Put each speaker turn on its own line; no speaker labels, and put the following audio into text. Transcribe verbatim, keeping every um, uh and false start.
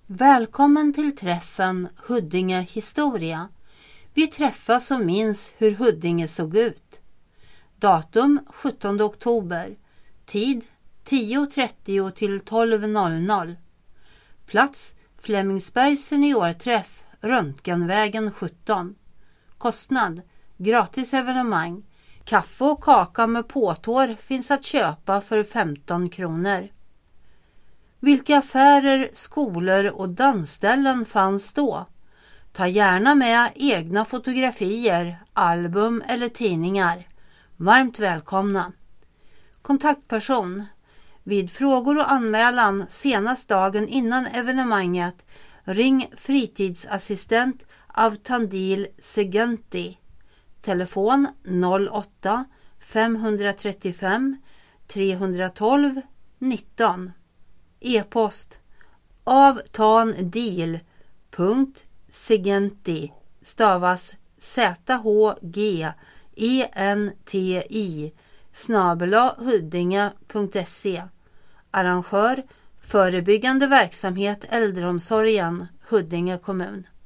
Välkommen till träffen Huddinge historia. Vi träffas och minns hur Huddinge såg ut. Datum sjuttonde oktober. Tid tio trettio till tolv noll noll. Plats Flemingsbergs seniorträff, Röntgenvägen sjutton. Kostnad gratis evenemang. Kaffe och kaka med påtår finns att köpa för femton kronor. Vilka affärer, skolor och dansställen fanns då? Ta gärna med egna fotografier, album eller tidningar. Varmt välkomna. Kontaktperson. Vid frågor och anmälan senast dagen innan evenemanget ring fritidsassistent Avtandil Segenti. Telefon noll åtta fem tre fem tre ett två nitton. E-post avtandil punkt segenti stavas Z H G E N T I snabel-a huddinge punkt se. Arrangör Förebyggande verksamhet äldreomsorgen Huddinge kommun.